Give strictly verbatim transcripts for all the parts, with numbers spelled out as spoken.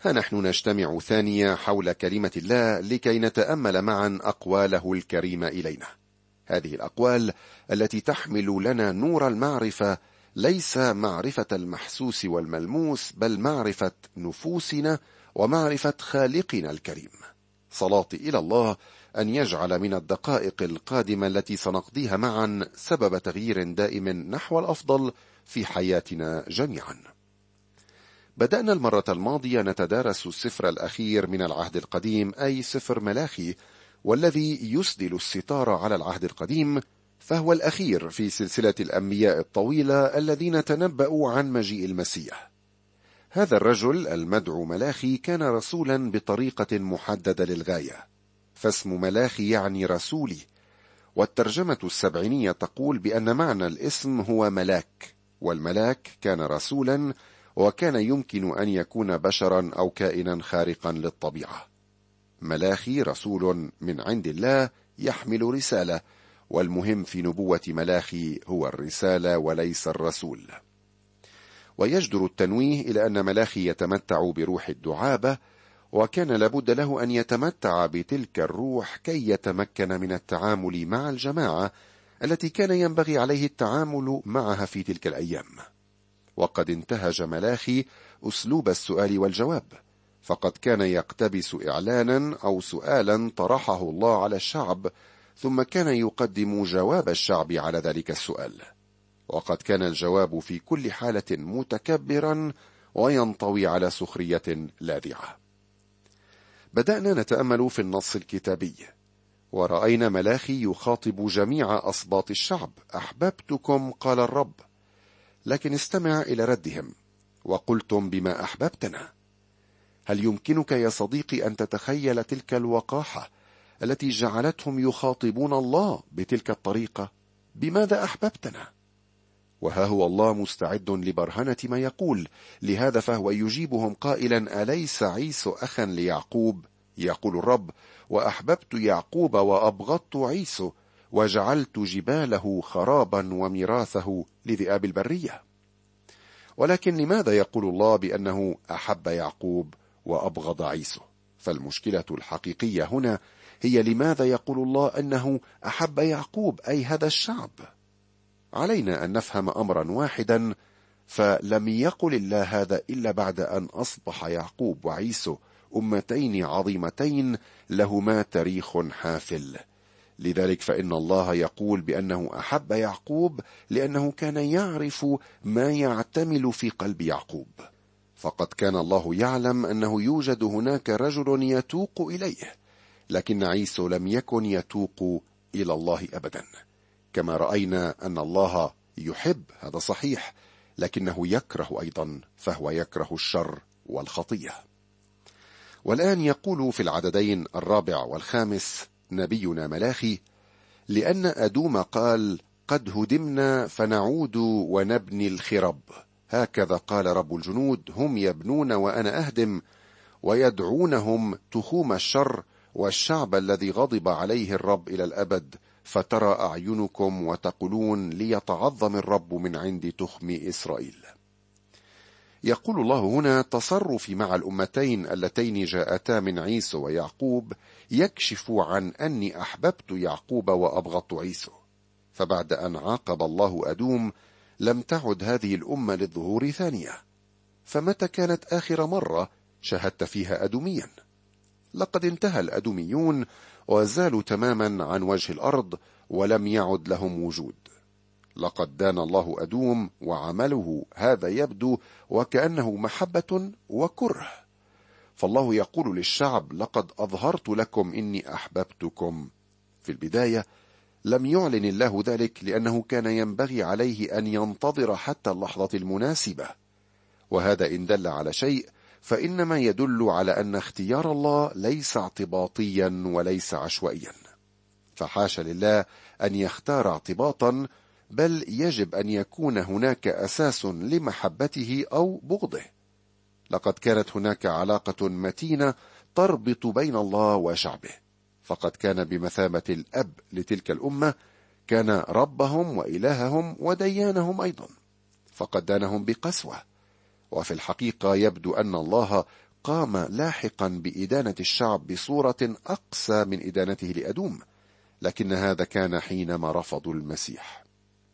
ها نحن نجتمع ثانية حول كلمة الله لكي نتأمل معا أقواله الكريمة إلينا. هذه الأقوال التي تحمل لنا نور المعرفة، ليس معرفة المحسوس والملموس، بل معرفة نفوسنا ومعرفة خالقنا الكريم. صلاتي إلى الله أن يجعل من الدقائق القادمة التي سنقضيها معا سبب تغيير دائم نحو الأفضل في حياتنا جميعا. بدأنا المرة الماضية نتدارس السفر الأخير من العهد القديم، أي سفر ملاخي، والذي يسدل الستار على العهد القديم، فهو الأخير في سلسلة الأنبياء الطويلة الذين تنبأوا عن مجيء المسيح. هذا الرجل المدعو ملاخي كان رسولا بطريقة محددة للغاية، فاسم ملاخي يعني رسولي، والترجمة السبعينية تقول بأن معنى الاسم هو ملاك، والملاك كان رسولا، وكان يمكن أن يكون بشرا أو كائنا خارقا للطبيعة. ملاخي رسول من عند الله يحمل رسالة، والمهم في نبوة ملاخي هو الرسالة وليس الرسول. ويجدر التنويه إلى أن ملاخي يتمتع بروح الدعابة، وكان لابد له أن يتمتع بتلك الروح كي يتمكن من التعامل مع الجماعة التي كان ينبغي عليه التعامل معها في تلك الأيام. وقد انتهج ملاخي أسلوب السؤال والجواب، فقد كان يقتبس إعلانا أو سؤالا طرحه الله على الشعب، ثم كان يقدم جواب الشعب على ذلك السؤال، وقد كان الجواب في كل حالة متكبرا وينطوي على سخرية لاذعة. بدأنا نتأمل في النص الكتابي، ورأينا ملاخي يخاطب جميع أصباط الشعب: أحببتكم قال الرب. لكن استمع إلى ردهم: وقلتم بما أحببتنا. هل يمكنك يا صديقي أن تتخيل تلك الوقاحة التي جعلتهم يخاطبون الله بتلك الطريقة؟ بماذا أحببتنا؟ وها هو الله مستعد لبرهنة ما يقول، لهذا فهو يجيبهم قائلا: أليس عيسو أخا ليعقوب؟ يقول الرب: وأحببت يعقوب وأبغضت عيسو، وجعلت جباله خرابا وميراثه لذئاب البرية. ولكن لماذا يقول الله بأنه أحب يعقوب وأبغض عيسو؟ فالمشكلة الحقيقية هنا هي لماذا يقول الله أنه أحب يعقوب، أي هذا الشعب. علينا أن نفهم أمرا واحدا، فلم يقل الله هذا إلا بعد أن أصبح يعقوب وعيسو أمتين عظيمتين لهما تاريخ حافل. لذلك فإن الله يقول بأنه أحب يعقوب لأنه كان يعرف ما يعتمل في قلب يعقوب، فقد كان الله يعلم أنه يوجد هناك رجل يتوق إليه، لكن عيسو لم يكن يتوق إلى الله أبدا. كما رأينا أن الله يحب، هذا صحيح، لكنه يكره أيضا، فهو يكره الشر والخطية. والآن يقول في العددين الرابع والخامس نبينا ملاخي: لأن أدوم قال: قد هدمنا فنعود ونبني الخرب، هكذا قال رب الجنود، هم يبنون وأنا أهدم، ويدعونهم تخوم الشر، والشعب الذي غضب عليه الرب إلى الأبد، فترى أعينكم وتقولون: ليتعظم الرب من عند تخم إسرائيل. يقول الله هنا: تصرفي مع الأمتين اللتين جاءتا من عيسو ويعقوب يكشف عن أني أحببت يعقوب وأبغضت عيسو. فبعد أن عاقب الله أدوم لم تعد هذه الأمة للظهور ثانية. فمتى كانت آخر مرة شاهدت فيها أدوميا؟ لقد انتهى الأدوميون وزالوا تماما عن وجه الأرض، ولم يعد لهم وجود. لقد دان الله أدوم وعمله هذا يبدو وكأنه محبة وكره. فالله يقول للشعب: لقد أظهرت لكم إني أحببتكم. في البداية لم يعلن الله ذلك، لأنه كان ينبغي عليه أن ينتظر حتى اللحظة المناسبة، وهذا إن دل على شيء فإنما يدل على أن اختيار الله ليس اعتباطيا وليس عشوائيا. فحاش لله أن يختار اعتباطا، بل يجب أن يكون هناك أساس لمحبته أو بغضه. لقد كانت هناك علاقة متينة تربط بين الله وشعبه، فقد كان بمثابة الأب لتلك الأمة، كان ربهم وإلههم وديانهم أيضا، فقد دانهم بقسوة. وفي الحقيقة يبدو أن الله قام لاحقا بإدانة الشعب بصورة أقسى من إدانته لأدوم، لكن هذا كان حينما رفضوا المسيح.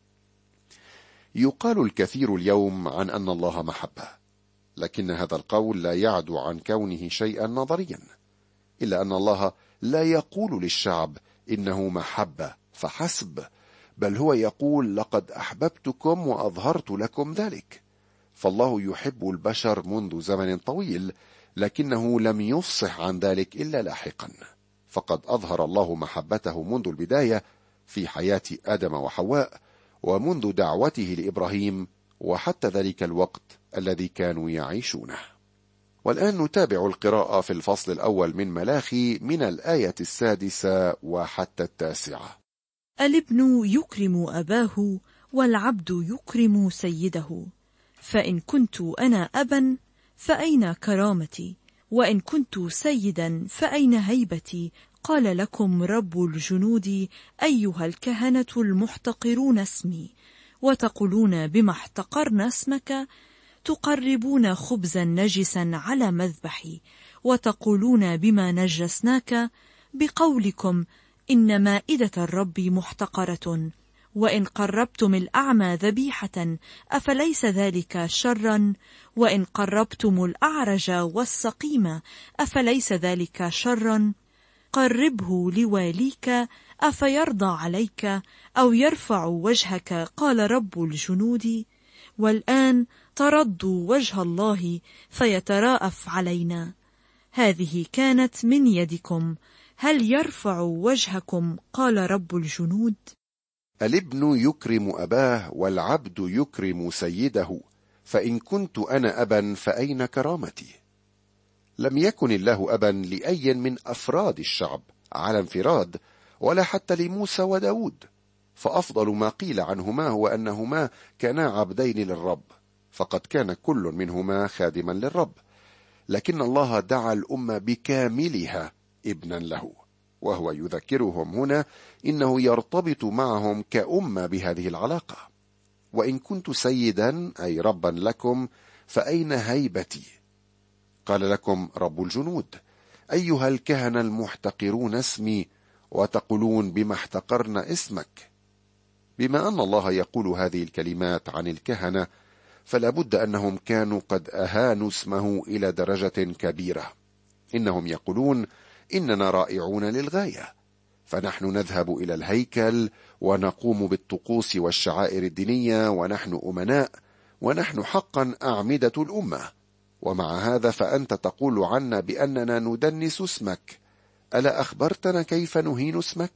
يقال الكثير اليوم عن أن الله محبة، لكن هذا القول لا يعدو عن كونه شيئا نظريا، إلا أن الله لا يقول للشعب إنه محبة فحسب، بل هو يقول لقد أحببتكم وأظهرت لكم ذلك. فالله يحب البشر منذ زمن طويل، لكنه لم يفصح عن ذلك إلا لاحقا، فقد أظهر الله محبته منذ البداية في حياة آدم وحواء، ومنذ دعوته لإبراهيم، وحتى ذلك الوقت الذي كانوا يعيشونه. والآن نتابع القراءة في الفصل الأول من ملاخي من الآية السادسة وحتى التاسعة. الابن يكرم أباه والعبد يكرم سيده، فإن كنت أنا أبا فأين كرامتي؟ وإن كنت سيدا فأين هيبتي؟ قال لكم رب الجنود أيها الكهنة المحتقرون اسمي، وتقولون بما احتقرنا اسمك، تقربون خبزا نجسا على مذبحي، وتقولون بما نجسناك، بقولكم إن مائدة الرب محتقرة. وإن قربتم الأعمى ذبيحة أفليس ذلك شرا؟ وإن قربتم الأعرج والسقيم أفليس ذلك شرا؟ قربه لواليك أفيرضى عليك أو يرفع وجهك؟ قال رب الجنود. والآن تردوا وجه الله فيتراءف علينا. هذه كانت من يدكم، هل يرفع وجهكم؟ قال رب الجنود. الابن يكرم أباه والعبد يكرم سيده، فإن كنت أنا أبا فأين كرامتي؟ لم يكن الله أبا لأي من أفراد الشعب على انفراد، ولا حتى لموسى وداود، فأفضل ما قيل عنهما هو أنهما كانا عبدين للرب، فقد كان كل منهما خادما للرب، لكن الله دعا الأمة بكاملها ابنا له، وهو يذكرهم هنا إنه يرتبط معهم كأمة بهذه العلاقة. وإن كنت سيدا أي ربا لكم فأين هيبتي؟ قال لكم رب الجنود أيها الكهنة المحتقرون اسمي، وتقولون بما احتقرنا اسمك. بما أن الله يقول هذه الكلمات عن الكهنة، فلا بد أنهم كانوا قد أهانوا اسمه إلى درجة كبيرة. إنهم يقولون إننا رائعون للغاية، فنحن نذهب إلى الهيكل ونقوم بالطقوس والشعائر الدينية، ونحن أمناء، ونحن حقا أعمدة الأمة، ومع هذا فأنت تقول عنا بأننا ندنس اسمك. ألا أخبرتنا كيف نهين اسمك؟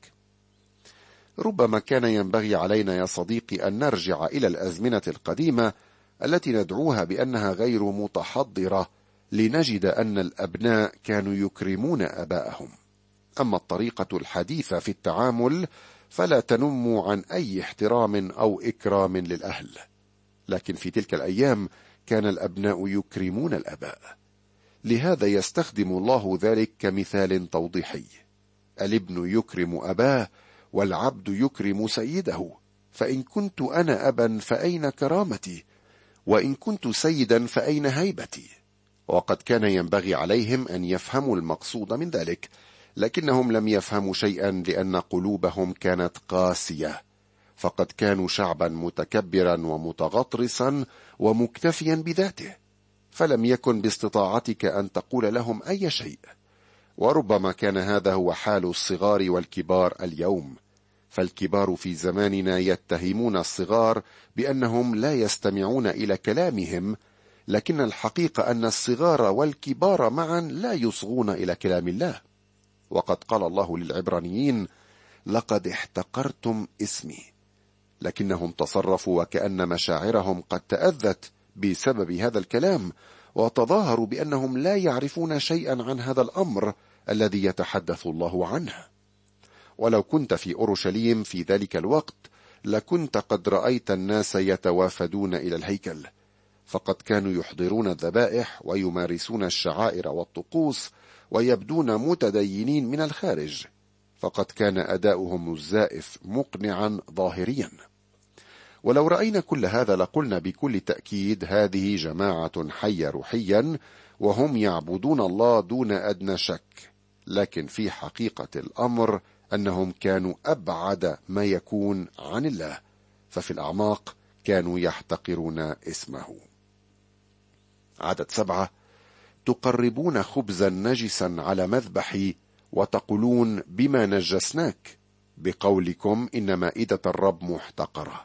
ربما كان ينبغي علينا يا صديقي أن نرجع إلى الأزمنة القديمة التي ندعوها بأنها غير متحضرة، لنجد أن الأبناء كانوا يكرمون أبائهم. أما الطريقة الحديثة في التعامل فلا تنم عن أي احترام أو إكرام للأهل، لكن في تلك الأيام كان الأبناء يكرمون الأباء. لهذا يستخدم الله ذلك كمثال توضيحي. الابن يكرم أباه والعبد يكرم سيده، فإن كنت أنا أبا فأين كرامتي؟ وإن كنت سيدا فأين هيبتي؟ وقد كان ينبغي عليهم أن يفهموا المقصود من ذلك، لكنهم لم يفهموا شيئا لأن قلوبهم كانت قاسية، فقد كانوا شعبا متكبرا ومتغطرسا ومكتفيا بذاته، فلم يكن باستطاعتك أن تقول لهم أي شيء. وربما كان هذا هو حال الصغار والكبار اليوم، فالكبار في زماننا يتهمون الصغار بأنهم لا يستمعون إلى كلامهم، لكن الحقيقة أن الصغار والكبار معا لا يصغون إلى كلام الله. وقد قال الله للعبرانيين لقد احتقرتم اسمي، لكنهم تصرفوا وكأن مشاعرهم قد تأذت بسبب هذا الكلام، وتظاهروا بأنهم لا يعرفون شيئا عن هذا الأمر الذي يتحدث الله عنه. ولو كنت في أورشليم في ذلك الوقت لكنت قد رأيت الناس يتوافدون إلى الهيكل، فقد كانوا يحضرون الذبائح ويمارسون الشعائر والطقوس ويبدون متدينين من الخارج، فقد كان أداؤهم الزائف مقنعا ظاهريا. ولو رأينا كل هذا لقلنا بكل تأكيد هذه جماعة حية روحيا، وهم يعبدون الله دون أدنى شك، لكن في حقيقة الأمر أنهم كانوا أبعد ما يكون عن الله، ففي الأعماق كانوا يحتقرون اسمه. عدد سبعة: تقربون خبزا نجسا على مذبحي وتقولون بما نجسناك، بقولكم إن مائدة الرب محتقرة.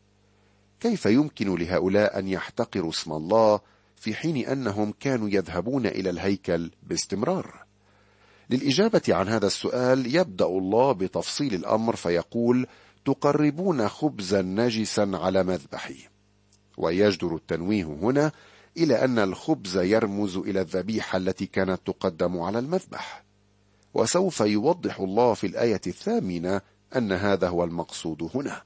كيف يمكن لهؤلاء أن يحتقروا اسم الله في حين أنهم كانوا يذهبون إلى الهيكل باستمرار؟ للإجابة عن هذا السؤال يبدأ الله بتفصيل الأمر فيقول: تقربون خبزا نجسا على مذبحي. ويجدر التنويه هنا إلى أن الخبز يرمز إلى الذبيحة التي كانت تقدم على المذبح، وسوف يوضح الله في الآية الثامنة أن هذا هو المقصود هنا.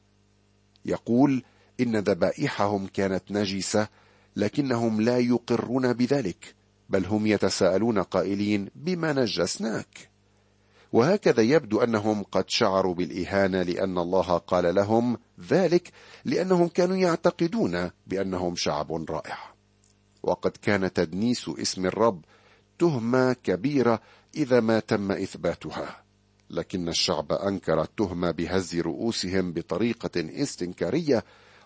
يقول إن ذبائحهم كانت نجسة، لكنهم لا يقرون بذلك، بل هم يتساءلون قائلين: بما نجسناك؟ وهكذا يبدو أنهم قد شعروا بالإهانة، لأن الله قال لهم ذلك لأنهم كانوا يعتقدون بأنهم شعب رائع. وقد كان تدنيس اسم الرب تهمة كبيرة إذا ما تم إثباتها، لكن الشعب أنكر التهمة بهز رؤوسهم بطريقة استنكارية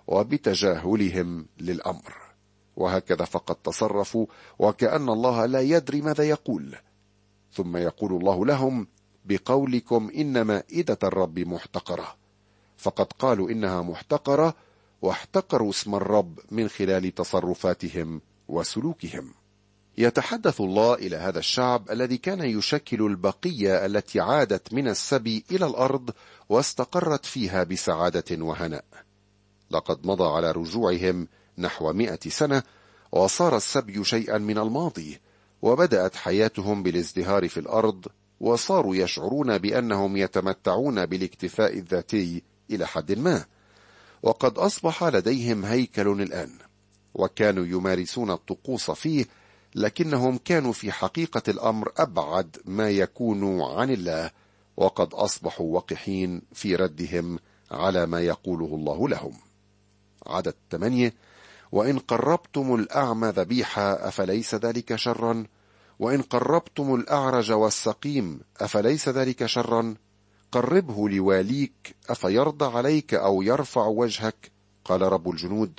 وبتجاهلهم للأمر، وهكذا فقد تصرفوا وكأن الله لا يدري ماذا يقول. ثم يقول الله لهم: بقولكم إن مائدة الرب محتقرة. فقد قالوا إنها محتقرة، واحتقروا اسم الرب من خلال تصرفاتهم وسلوكهم. يتحدث الله إلى هذا الشعب الذي كان يشكل البقية التي عادت من السبي إلى الأرض واستقرت فيها بسعادة وهناء. لقد مضى على رجوعهم نحو مئة سنة، وصار السبي شيئا من الماضي، وبدأت حياتهم بالازدهار في الأرض، وصاروا يشعرون بأنهم يتمتعون بالاكتفاء الذاتي إلى حد ما، وقد أصبح لديهم هيكل الآن، وكانوا يمارسون الطقوس فيه، لكنهم كانوا في حقيقة الأمر أبعد ما يكونوا عن الله، وقد أصبحوا وقحين في ردهم على ما يقوله الله لهم. عدد ثمانية: وإن قربتم الأعمى ذبيحة أفليس ذلك شرا؟ وإن قربتم الأعرج والسقيم أفليس ذلك شرا؟ قربه لواليك أفيرضى عليك أو يرفع وجهك؟ قال رب الجنود.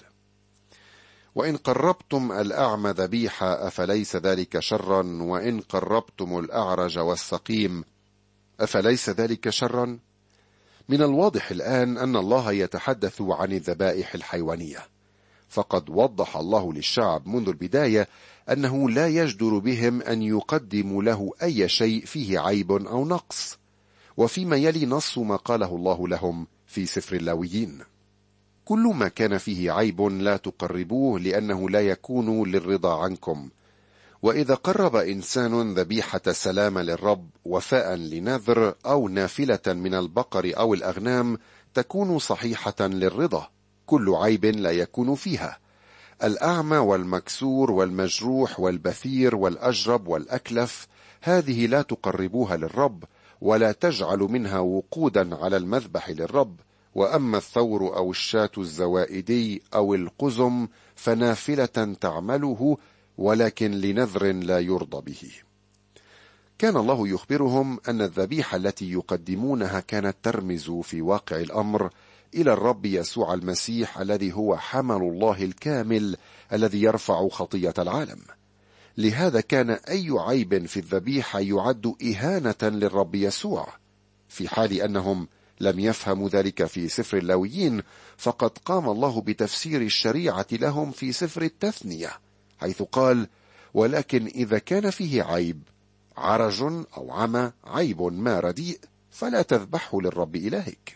وإن قربتم الأعمى ذبيحة أفليس ذلك شرا؟ وإن قربتم الأعرج والسقيم أفليس ذلك شرا؟ من الواضح الآن أن الله يتحدث عن الذبائح الحيوانية، فقد وضح الله للشعب منذ البداية أنه لا يجدر بهم أن يقدموا له أي شيء فيه عيب أو نقص. وفيما يلي نص ما قاله الله لهم في سفر اللاويين: كل ما كان فيه عيب لا تقربوه، لأنه لا يكون للرضا عنكم. وإذا قرب إنسان ذبيحة سلام للرب وفاء لنذر أو نافلة من البقر أو الأغنام تكون صحيحة للرضا، كل عيب لا يكون فيها. الأعمى والمكسور والمجروح والبثير والأجرب والأكلف، هذه لا تقربوها للرب، ولا تجعل منها وقودا على المذبح للرب. وأما الثور أو الشاة الزوائدي أو القزم فنافلة تعمله، ولكن لنذر لا يرضى به. كان الله يخبرهم أن الذبيحة التي يقدمونها كانت ترمز في واقع الأمر إلى الرب يسوع المسيح، الذي هو حمل الله الكامل الذي يرفع خطية العالم. لهذا كان أي عيب في الذبيحة يعد إهانة للرب يسوع. في حال أنهم لم يفهموا ذلك في سفر اللاويين، فقد قام الله بتفسير الشريعة لهم في سفر التثنية، حيث قال: ولكن إذا كان فيه عيب، عرج أو عمى، عيب ما رديء، فلا تذبحه للرب إلهك.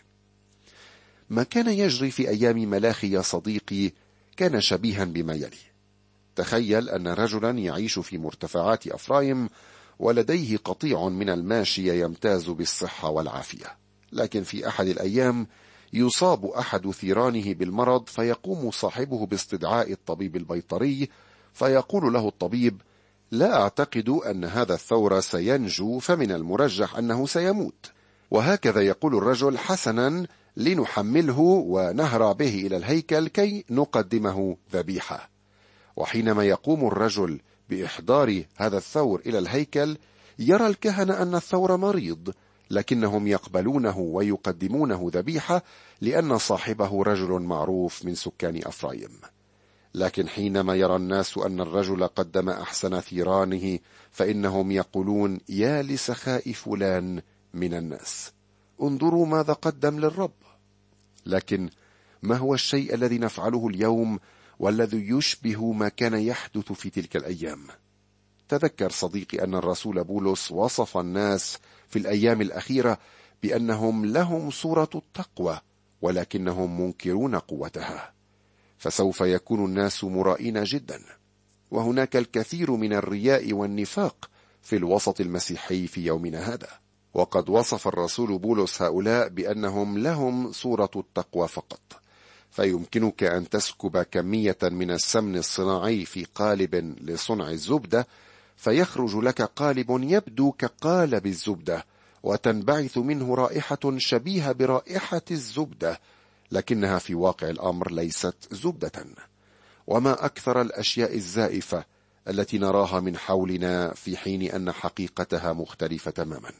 ما كان يجري في أيام ملاخي يا صديقي كان شبيها بما يلي. تخيل أن رجلا يعيش في مرتفعات أفرايم، ولديه قطيع من الماشية يمتاز بالصحة والعافية، لكن في أحد الأيام يصاب أحد ثيرانه بالمرض، فيقوم صاحبه باستدعاء الطبيب البيطري، فيقول له الطبيب: لا أعتقد أن هذا الثور سينجو، فمن المرجح أنه سيموت. وهكذا يقول الرجل: حسنا، لنحمله ونهرع به إلى الهيكل كي نقدمه ذبيحة. وحينما يقوم الرجل بإحضار هذا الثور إلى الهيكل، يرى الكهنة أن الثور مريض، لكنهم يقبلونه ويقدمونه ذبيحة لأن صاحبه رجل معروف من سكان أفرايم. لكن حينما يرى الناس أن الرجل قدم أحسن ثيرانه، فإنهم يقولون: يا لسخاء فلان من الناس، انظروا ماذا قدم للرب. لكن ما هو الشيء الذي نفعله اليوم والذي يشبه ما كان يحدث في تلك الأيام؟ تذكر صديقي أن الرسول بولس وصف الناس في الأيام الأخيرة بأنهم لهم صورة التقوى، ولكنهم منكرون قوتها، فسوف يكون الناس مرائين جدا. وهناك الكثير من الرياء والنفاق في الوسط المسيحي في يومنا هذا، وقد وصف الرسول بولس هؤلاء بأنهم لهم صورة التقوى فقط. فيمكنك أن تسكب كمية من السمن الصناعي في قالب لصنع الزبدة، فيخرج لك قالب يبدو كقالب الزبدة، وتنبعث منه رائحة شبيهة برائحة الزبدة، لكنها في واقع الأمر ليست زبدة. وما أكثر الأشياء الزائفة التي نراها من حولنا في حين أن حقيقتها مختلفة تماما.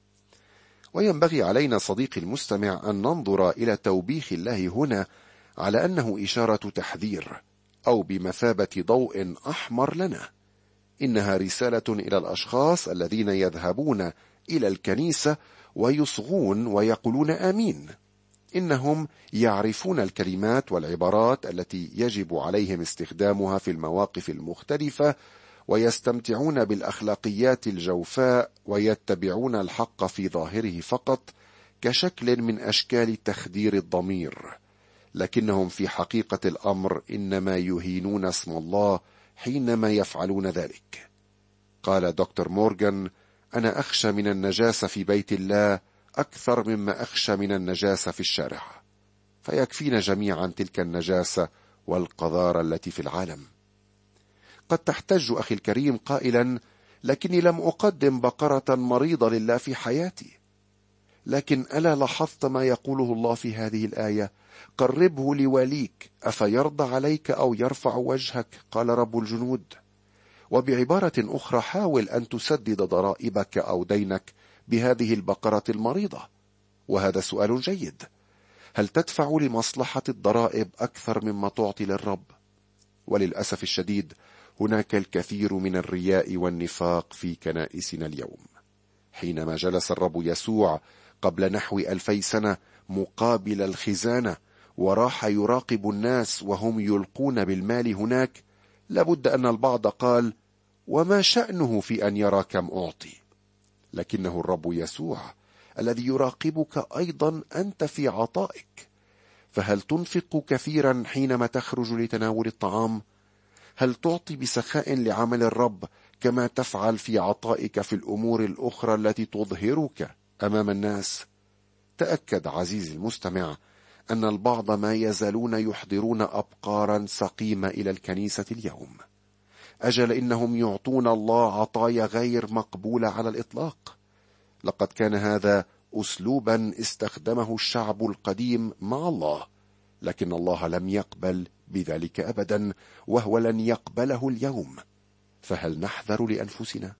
وينبغي علينا صديقي المستمع أن ننظر إلى توبيخ الله هنا على أنه إشارة تحذير، أو بمثابة ضوء أحمر لنا. إنها رسالة إلى الأشخاص الذين يذهبون إلى الكنيسة ويصغون ويقولون آمين. إنهم يعرفون الكلمات والعبارات التي يجب عليهم استخدامها في المواقف المختلفة، ويستمتعون بالأخلاقيات الجوفاء، ويتبعون الحق في ظاهره فقط كشكل من أشكال تخدير الضمير، لكنهم في حقيقة الأمر إنما يهينون اسم الله حينما يفعلون ذلك. قال دكتور مورغان: أنا أخشى من النجاسة في بيت الله أكثر مما أخشى من النجاسة في الشارع، فيكفينا جميعا تلك النجاسة والقذارة التي في العالم. قد تحتج أخي الكريم قائلا: لكني لم أقدم بقرة مريضة لله في حياتي. لكن ألا لاحظت ما يقوله الله في هذه الآية؟ قربه لوليك أفيرضى عليك أو يرفع وجهك، قال رب الجنود. وبعبارة أخرى، حاول أن تسدد ضرائبك أو دينك بهذه البقرة المريضة. وهذا سؤال جيد: هل تدفع لمصلحة الضرائب أكثر مما تعطي للرب؟ وللأسف الشديد هناك الكثير من الرياء والنفاق في كنائسنا اليوم. حينما جلس الرب يسوع قبل نحو ألفي سنة مقابل الخزانة وراح يراقب الناس وهم يلقون بالمال هناك، لابد أن البعض قال: وما شأنه في أن يرى كم أعطي؟ لكنه الرب يسوع الذي يراقبك أيضا أنت في عطائك. فهل تنفق كثيرا حينما تخرج لتناول الطعام؟ هل تعطي بسخاء لعمل الرب كما تفعل في عطائك في الأمور الأخرى التي تظهرك أمام الناس؟ تأكد عزيزي المستمع أن البعض ما يزالون يحضرون أبقارا سقيمة إلى الكنيسة اليوم. أجل إنهم يعطون الله عطايا غير مقبولة على الإطلاق. لقد كان هذا أسلوبا استخدمه الشعب القديم مع الله، لكن الله لم يقبل بذلك أبدا، وهو لن يقبله اليوم. فهل نحذر لأنفسنا؟